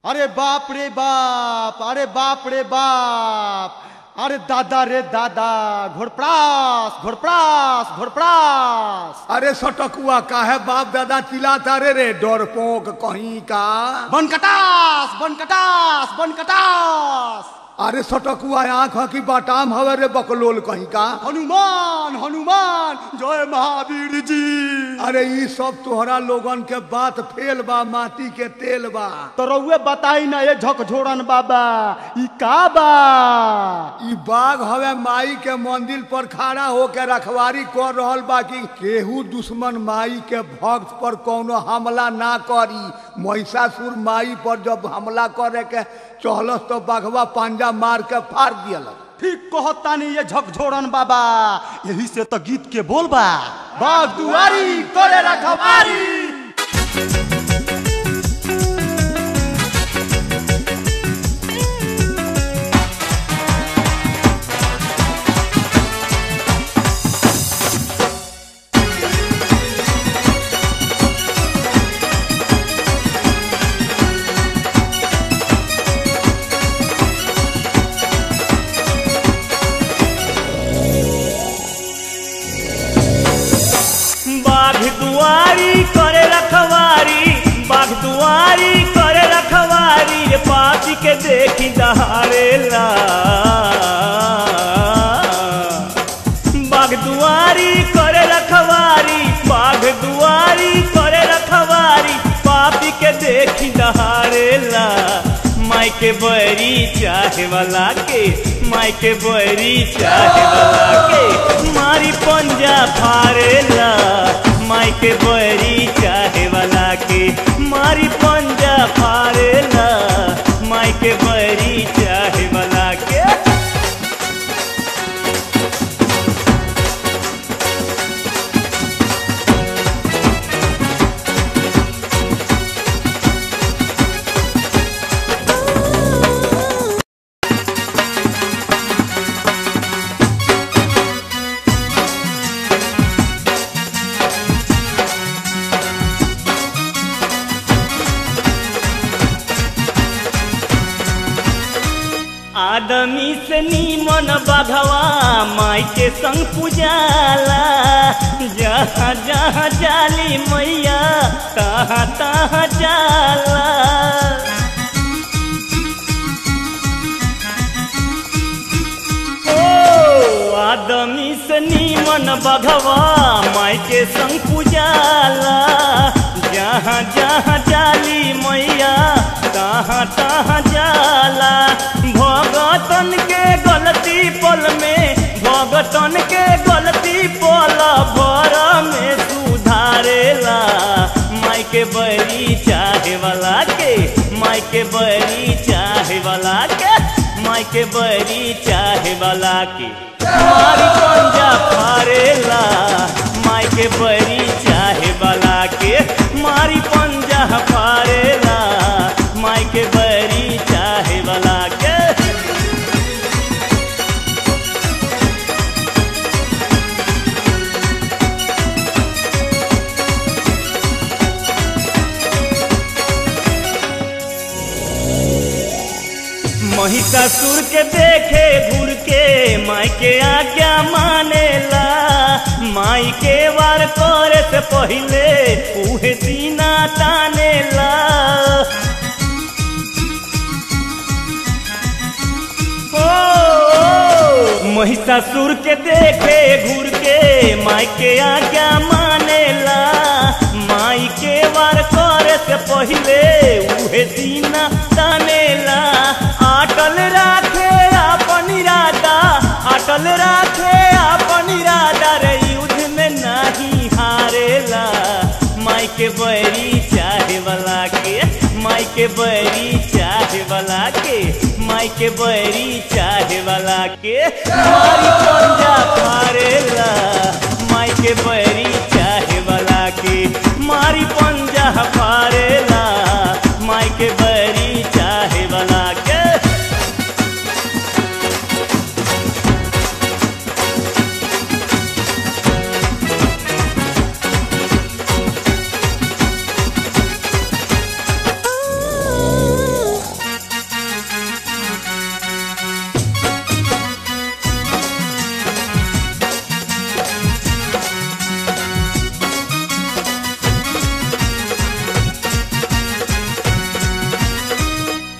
अरे बाप रे बाप, अरे बाप रे बाप, अरे दादा रे दादा, घोड़प्रास घोड़प्रास घोड़प्रास। अरे सटकुआ काहे बाप दादा चिल्लाता रे डरपोक कहीं का। बनकटास बनकटास बनकटास। अरे सटकुआ आंख की बाटाम हवे रे बकलोल कहीं का। हनुमान हनुमान जय महावीर जी। अरे ई सब तोहरा लोगन के बात फेल बा, माटी के तेल बा। तो रउए बताई ना ये झकझोरन बाबा ई का बा। ई बाघ हवे माई के मंदिर पर खड़ा होके रखवारी कर रहल बा कि केहू दुश्मन माई के भक्त पर कोनो हमला ना करी। महिषासुर माई पर जब हमला करे के चहलस तो बाघवा पांजा मार के फाड़ दियलक। ठीक कहतानी ये झकझोरन बाबा, यही से तो गीत के बोल बा, बाघ दुआरी करे रखवारी। दुआरी करे रखवारी, बाघ दुआरी करे रखवारी, रे पापी के देखी दहाड़ेला। बाघ दुआरी करे रखवारी, बाघ दुआरी करे रखवारी, पापी के देखी दहाड़ेला। माई के बरी चाहे वाला के, माई के बरी चाहे वाला के, मारी पंजा फाड़ेला। माई के बरी चाहे वाला के, मारी पंजा फाड़ेला। माई के बरी चाहे वाला के। आदमी से नीमन बाघवा माई के संग पूजाला। जहाँ जहाँ जाली मैया तहाँ तहाँ जाला। ओ आदमी से नीमन बाघवा माई के संग पूजाला। जहाँ जहाँ जाली मैया तहाँ तहाँ जाला। भगतन के गलती पल में, भगतन के गलती पल भर में सुधारेला। माई के बरी चाहे वाला के, माई के बरी चाहे वाला के, माई के बरी चाहे वाला के, मारी पंजा फाड़ेला। माई के बरी चाहे वाला के, मारी पंजा फाड़ेला। माई के बरी चाहे वाला के। महिषासुर के देखे घूर के माई के आज्ञा मानेला। माई के वार करे से पहले उहे सीना तानेला। महिषासुर के देखे घूर के माई के आज्ञा मानेला। माई के वार करे से पहले उहे सीना तानेला। अटल राखे अपन इरादा, अटल राखे अपन इरादा, रे युद्ध में नहीं हारेला। माई के बरी चाहे वाला के, माई के बरी चाहे वाला के, माई के बरी चाहे वाला के, मारी पंजा फाड़ेला। माई के बरी चाहे वाला के, मारी पंजा फाड़ेला। माई के बरी चाहे वाला के।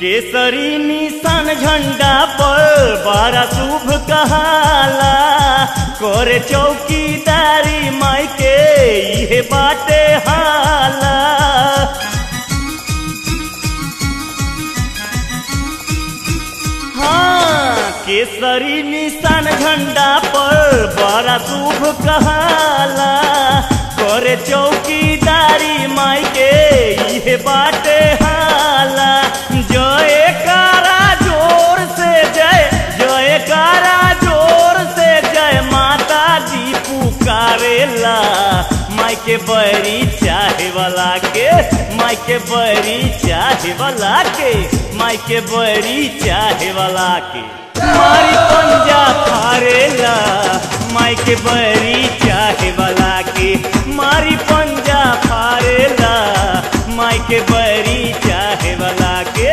केसरी निशान झंडा पर बड़ा शुभ कहाला करे चौकीदारी माई के इहे बाटे हाला। हाँ केसरी निशान झंडा पर बड़ा शुभ कहाला करे चौकीदारी माई के इहे बाटे हाला। जयकारा जोर से जय जयकारा जोर से जय माता दी पुकारेला माई के बड़ी चाहे वाला के माई के बड़ी चाहे वाला के माई के बड़ी चाहे वाला के मारी पंजा फारेला माई के बड़ी चाहे वाला के मारी पंजा फारेला माई के बड़ी चाहे वाला के।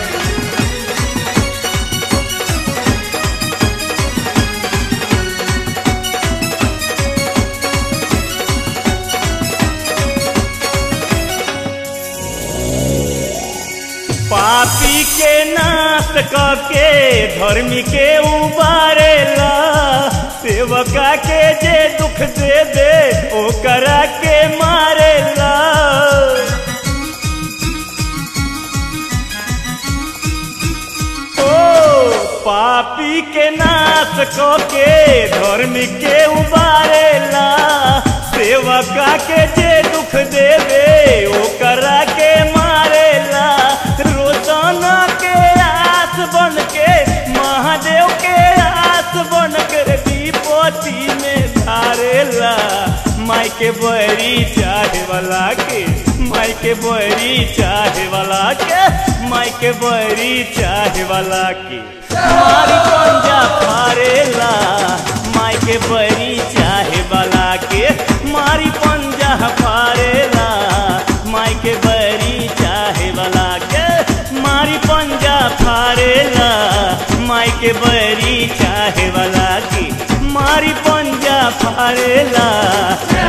पापी के नाश करके धर्मी के उबारेला सेवका के जे दुख दे दे ओकरा के मारेला। पापी के नाश करके धर्मी के उबारेला सेवका के जे दुख देवे ओकरा के मारेला। रोशन के आस बन के महादेव के आस बन के विपत्ति में धारेला माई के बड़ी चाहे वाला के माई के बड़ी चाहे वाला के माई के बड़ी चाहे वाला के मारी पंजा फारेला माई के बड़ी चाहे वाला के मारी पंजा फारेला माई के बड़ी चाहे वाला के मारी पंजा फारेला माई के बड़ी चाहे वाला के मारी पंजा फारेला।